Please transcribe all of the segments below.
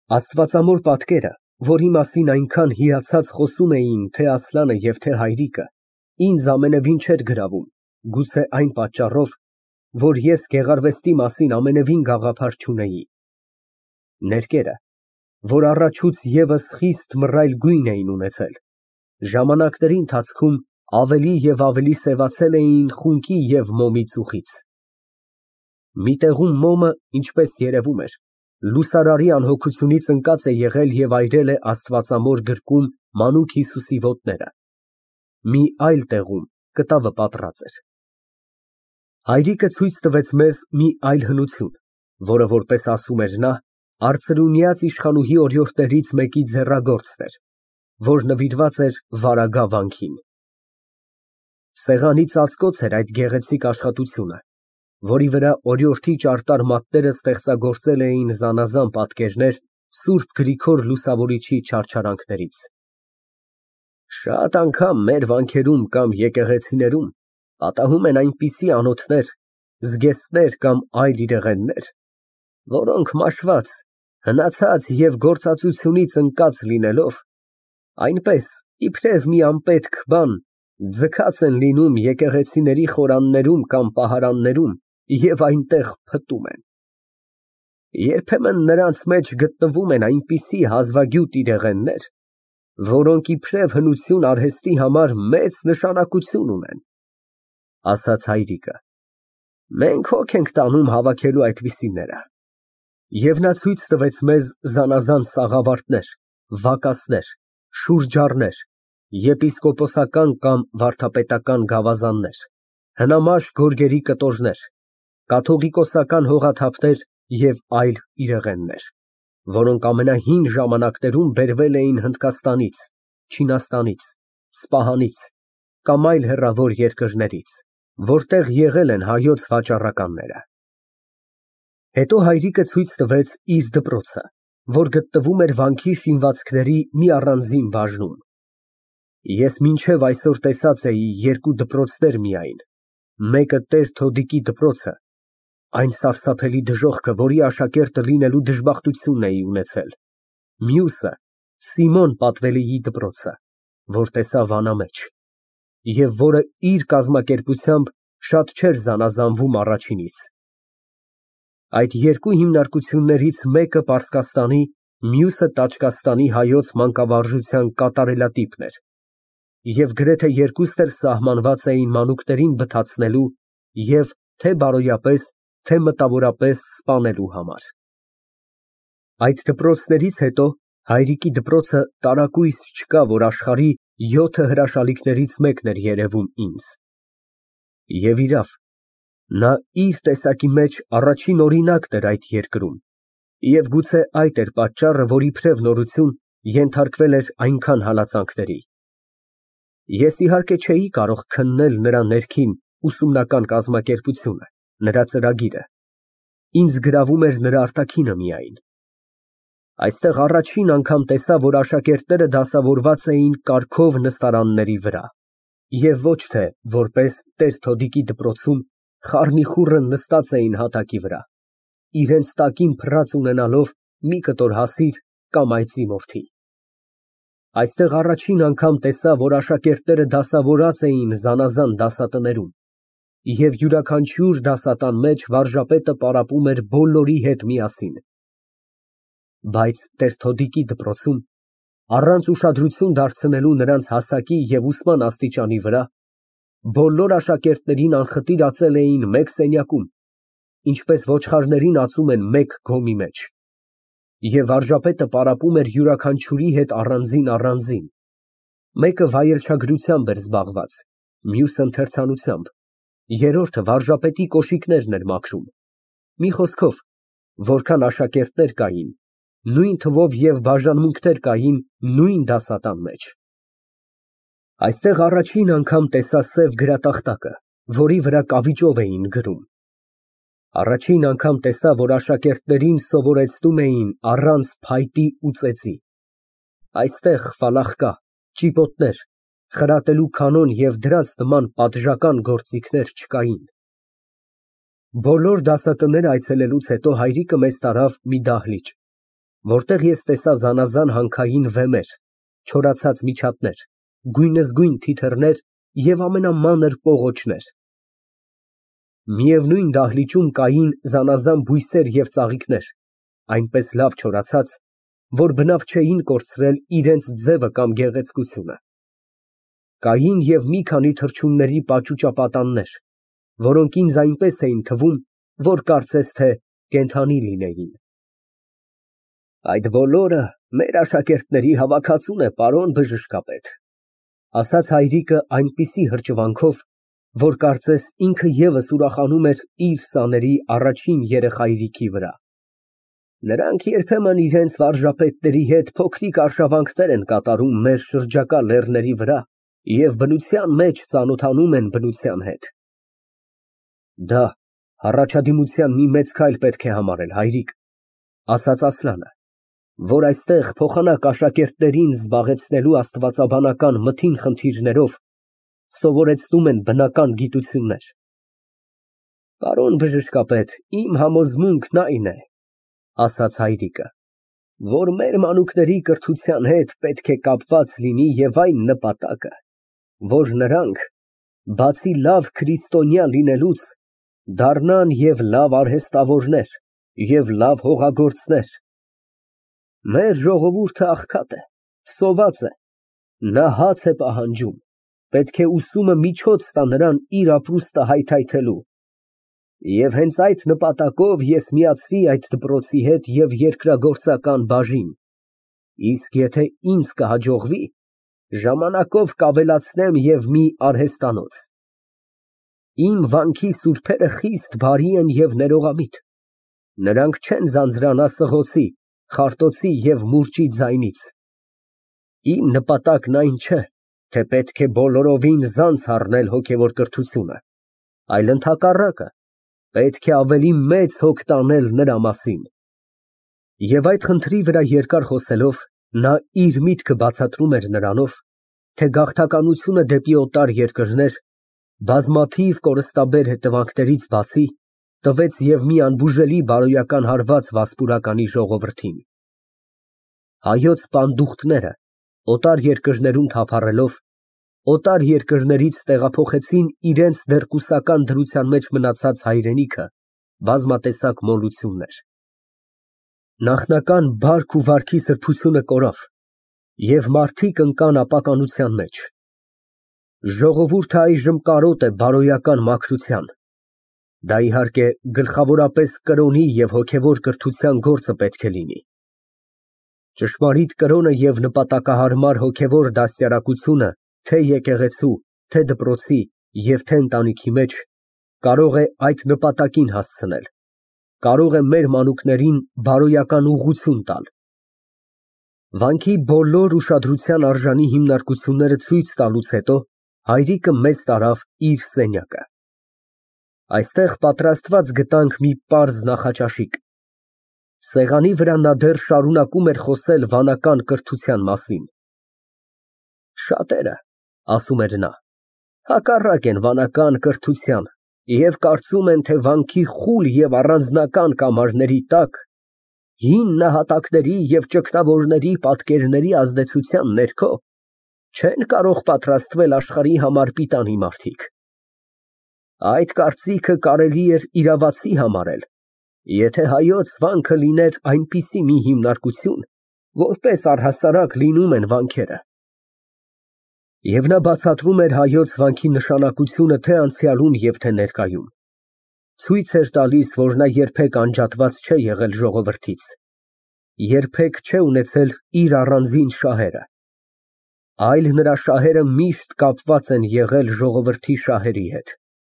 Աստվածամոր պատկերը, որի մասին այնքան հիացած խոսում էին թե Ասլանը և թե հայրիկը, ինձ ամենևին չէր գրավում, գուցե այն պատճառով, որ ես գեղարվեստի մասին ամենևին գաղափար չունեի։ Ներկերը, որ առաջուց ևս խիստ մռայլ գույն էին ունեցել, ժամանակների ընթացքում ավելի և ավելի սևացել էին խունկի և մոմի ծուխից։ Մի տեղում մոմը, ինչպես երևում էր, լուսարարի անհոգությունից ընկած է եղել և այրել է աստվածամոր գրկում մանուկ Հիսուսի ոտները, մի այլ տեղում կտավը պատռած էր։ Հայրիկը ցույց տվեց մեզ մի այլ հնություն, որը, որպես ասում էր նա, արծրունյաց իշխանուհի օրիորդներից մեկի ձեռագործն էր, որ նվիրված էր Վարագա վանքին։ Սեղանի ծածկոց էր այդ գեղեցիկ աշխատությունը, որի վրա օրիորդի ճարտար մատները ստեղծագործել էին զանազան պատկերներ Սուրբ Գրիգոր Լուսավորչի չարչարանքներից։ Շատ անգամ մեր վանքերում կամ եկեղեցիներում պատահում են այնպիսի անոթներ, զգեստներ կամ այլ իրեղեններ, որոնք մաշված, հնացած և գործածությունից ընկած լինելով, այնպես, իբրև մի անպետք բան, ձգած են լինում եկեղեցիների խորաններում կամ պահարաններում և այնտեղ փտում են։ Երբեմն նրանց մեջ գտնվում են այնպիսի հազվագյուտ իրեղեններ, որոնք իբրև հնություն արհեստի համար մեծ նշանակություն ունեն, ֊ ասաց հայրիկը։ Մենք հոգ ենք տանում հավաքելու այդպիսիները։ Եվ նա ցույց տվեց մեզ զանազան սաղավարտներ, վակասներ, շուրջառներ, եպիսկոպոսական կամ վարդապետական գավազաններ, հնամաշ գորգերի կտորներ, կաթողիկոսական հողաթափեր և այլ իրեղեններ, որոնք ամենահին ժամանակներում բերվել էին Հնդկաստանից, Չինաստանից, Սպահանից կամ այլ հեռավոր երկրներից, որտեղ եղել են հայոց վաճառականները։ Հետո հայրիկը ցույց տվեց իր դպրոցը, որ գտնվում էր վանքի շինվածքների մի առանձին բաժնում։ Ես մինչև այսօր տեսած էի երկու դպրոցներ միայն, մեկը Տեր Թոդիկի դպրոցը, այն սարսափելի դժոխքը, որի աշակերտը լինելու դժբախտությունն էի ունեցել, մյուսը Սիմոն Պատվելիի դպրոցը, որ տեսա վանամեջ, և որը իր կազմակերպությամբ շատ չէր զանազանվում առաջինից։ Այդ երկու հիմնարկություններից մեկը Պարսկաստանի, մյուսը Տաճկաստանի հայոց մանկավարժության կատարելատիպն էր, և գրեթե երկուսն էլ սահմանված էին մանուկներին բթացնելու և թե բարոյապես, թե մտավորապես սպանելու համար։ Այդ դպրոցներից հետո հայրիկի դպրոցը տարակույս չկա, որ աշխարհի 7 հրաշալիքներից մեկն էր երևում ինձ։ Եվ իրավ, նա իր տեսակի մեջ առաջին օրինակն էր այդ երկրում, և գուցե այդ էր պատճառը, որ իբրև նորություն ենթարկվել էր այնքան հալածանքների։ Ես, իհարկե, չէի կարող քննել նրա ներքին ուսումնական կազմակերպությունը, նրա ծրագիրը, ինձ գրավում էր նրա արտաքինը միայն։ Այստեղ առաջին անգամ տեսա, որ աշակերտները դասավորված էին կարգով նստարանների վրա, և ոչ թե, որպես Տեր Թոդիկի դպրոցում, խառնիխուռն նստած էին հատակի վրա, իրենց տակին փռած ունենալով մի կտոր հասիր կամ այծի մորթի։ Այստեղ առաջին անգամ տեսա, որ աշակերտները դասավորած էին զանազան դասատներում, և յուրաքանչյուր դասատան մեջ վարժապետը պարապում էր բոլորի հետ միասին։ Բայց Տեր Թոդիկի դպրոցում, առանց ուշադրություն դարձնելու նրանց հասակի և ուսման աստիճանի վրա, բոլոր աշակերտներին անխտիր ածել էին մեկ սենյակում, ինչպես ոչխարներին ածում են մեկ գոմի մեջ, և վարժապետը պարապում էր յուրաքանչյուրի հետ առանձին, մեկը վայելչագրությամբ էր զբաղված, մյուսը ընթերցանությամբ, երրորդը վարժապետի կոշիկներն էր մաքրում։ Մի խոսքով, որքան աշակերտներ կային, նույն թվով և բաժանմունքներ կային նույն դասատան մեջ։ Այստեղ առաջին անգամ տեսա սև գրատախտակը, որի վրա կավիճով էին գրում։ Առաջին անգամ տեսա, որ աշակերտներին սովորեցնում էին առանց փայտի ու ծեծի։ Այստեղ ֆալախկա, ճիպոտներ, խրատելու կանոն և դրանց նման պատժական գործիքներ չկային։ Բոլոր դասատները այցելելուց հետո հայրիկը մեզ տարավ մի դահլիճ, որտեղ ես տեսա զանազան հանքային վեմեր, չորացած միջատներ, գույնզգույն թիթեռներ և ամենամանր պողոչներ։ Միևնույն դահլիճում կային զանազան բույսեր և ծաղիկներ, այնպես լավ չորացած, որ բնավ չէին կորցրել իրենց ձևը կամ գեղեցկությունը։ Կային և մի քանի թռչունների պաճուճապատաններ, որոնք ինձ այնպես էին թվում, որ կարծես թե կենդանի լինեին։ Այդ բոլորը մեր աշակերտների հավաքածուն է, պարոն բժշկապետ, ասաց հայրիկը այնպիսի հրճվանքով, որ կարծես ինքը ևս ուրախանում էր իր սաների առաջին երեխայրիքի վրա։ Նրանք երբեմն իրենց վարժապետների հետ փոքրիկ արշավանքներ են կատարում մեր շրջակա լեռների վրա և բնության մեջ ծանոթանում են բնության հետ։ Դա առաջադիմության մի մեծ քայլ պետք է համարել, հայրիկ, ասաց Ասլանը, որ այստեղ փոխանակ աշակերտներին զբաղեցնելու աստվածաբանական մթին խնդիրներով սովորեցնում են բնական գիտություններ։ Պարոն բժշկապետ, իմ համոզմունքն այն է, ասաց հայրիկը, որ մեր մանուկների կրթության հետ պետք է կապված լինի և այն նպատակը, որ նրանք, բացի լավ քրիստոնյա լինելուց, դառնան և լավ արհեստավորներ և լավ հողագործներ։ Մեր ժողովուրդը աղքատ է, սոված է, նա հաց է պահանջում, պետք է ուսումը միջոց տա նրան իր ապրուստը հայթայթելու։ Եվ հենց այդ նպատակով ես միացրի այդ դպրոցի հետ և երկրագործական բաժին, իսկ եթե ինձ կհաջողվի, ժամանակով կավելացնեմ և մի արհեստանոց։ Իմ վանքի սուրբերը խիստ բարի են և ներողամիտ, նրանք չեն ձանձրանա սղոցի, խարտոցի և մուրճի ձայնից։ Իմ նպատակն այն չէ, թե պետք է բոլորովին զանց առնել հոգևոր կրթությունը, այլ ընդհակառակը, պետք է ավելի մեծ հոգ տանել նրա մասին։ Եվ այդ խնդրի վրա երկար խոսելով, նա իր միտքը բացատրում էր նրանով, թե գաղթականությունը դեպի օտար երկրներ, բազմաթիվ կորստաբեր հետևանքներից բացի, տվեց և մի անբուժելի բարոյական հարված վասպուրականի ժողովրդին։ Հայոց պանդուխտները օտար երկրներում թափառելով, օտար երկրներից տեղափոխեցին իրենց դեռ կուսական դրության մեջ մնացած հայրենիքը բազմատեսակ մոլություններ։ Նախնական բարք ու վարքի սրբությունը կորավ, և մարդիկ ընկան ապականության մեջ։ Ժողովուրդը այժմ կարոտ է բարոյական մաքրության։ Դա, իհարկե, գլխավորապես կրոնի և հոգևոր կրթության գործը պետք է լինի։ Ճշմարիտ կրոնը և նպատակահարմար հոգևոր դաստիարակությունը թե եկեղեցու, թե դպրոցի և թե ընտանիքի մեջ կարող է այդ նպատակին հասցնել, կարող է մեր մանուկներին բարոյական ուղղություն տալ։ Վանքի բոլոր ուշադրության արժանի հիմնարկությունները ցույց տալուց հետո հայրիկը մեզ տարավ իր սենյակը։ Այստեղ պատրաստված գտանք մի պարզ նախաճաշիկ։ Սեղանի վրա նա դեռ շարունակում էր խոսել վանական կրթության մասին։ Շատերը, ասում էր նա, հակառակ են վանական կրթության և կարծում են, թե վանքի խուլ և առանձնական կամարների տակ, հին նահատակների և ճգնավորների պատկերների ազդեցության ներքո չեն կարող պատրաստվել աշխարհի համար պիտանի մարդիկ։ Այդ կարծիքը կարելի էր իրավացի համարել, եթե Հայոց վանքը լիներ այնպիսի մի հիմնարկություն, որպես առհասարակ լինում են վանքերը։ Եվ նա բացատրում էր Հայոց վանքի նշանակությունը թե անցյալում և թե ներկայում։ Ցույց էր տալիս, որ նա երբեք անջատված չէ եղել ժողովրդից, երբեք չէ ունեցել իր առանձին շահերը, այլ նրա շահերը միշտ կապված են եղել ժողովրդի շահերի հետ։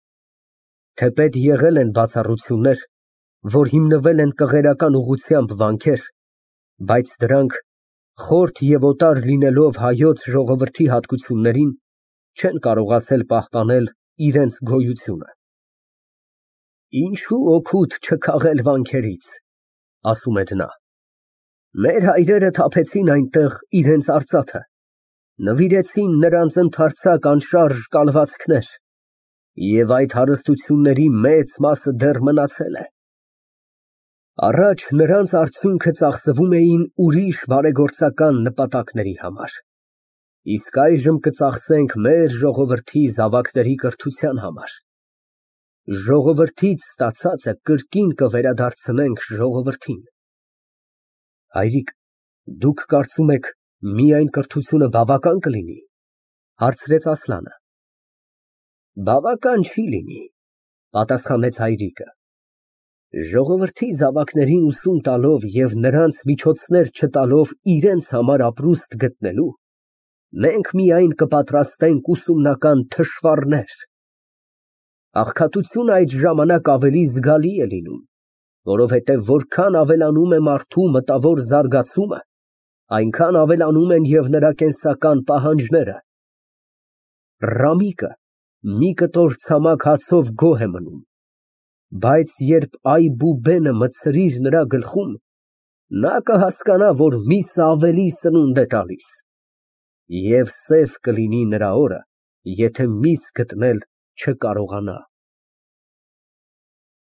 Թեպետ եղել են բացառություններ, որ հիմնվել են կղերական ուղղությամբ վանքեր, բայց դրանք, խորթ և օտար լինելով Հայոց ժողովրդի հատկություններին, չեն կարողացել պահպանել իրենց գոյությունը։ Ինչու օգուտ չքաղել վանքերից, ասում էր նա։ Մեր հայրերը թափեցին այնտեղ իրենց արծաթը, նվիրեցին նրանց ընդարձակ անշարժ կալվածքներ, և այդ հարստությունների մեծ մասը դեռ մնացել է։ Առաջ նրանց արդյունքը ծախսվում էին ուրիշ բարեգործական նպատակների համար, իսկ այժմ կծախսենք մեր ժողովրդի զավակների կրթության համար։ Ժողովրդից ստացածը կրկին կվերադարձնենք ժողովրդին։ Հայրիկ, դուք կարծում եք միայն կրթությունը բավական կլինի, հարցրեց Ասլանը։ Բավական չի լինի, պատասխանեց հայրիկը։ Ժողովրդի զավակներին ուսում տալով և նրանց միջոցներ չտալով իրենց համար ապրուստ գտնելու, մենք միայն կպատրաստենք ուսումնական թշվառներ։ Աղքատությունը այդ ժամանակ ավելի զգալի է լինում, որովհետև որքան ավելանում է մարդու մտավոր զարգացումը, այնքան ավելանում են և նրա կենսական պահանջները։ Ռամիկը մի կտոր ցամաք հացով գոհ է մնում, բայց երբ այբուբենը մտցրիր նրա գլխում, նա կհասկանա, որ միսը ավելի սնունդ է տալիս, և սև կլինի նրա օրը, եթե միս գտնել չկարողանա։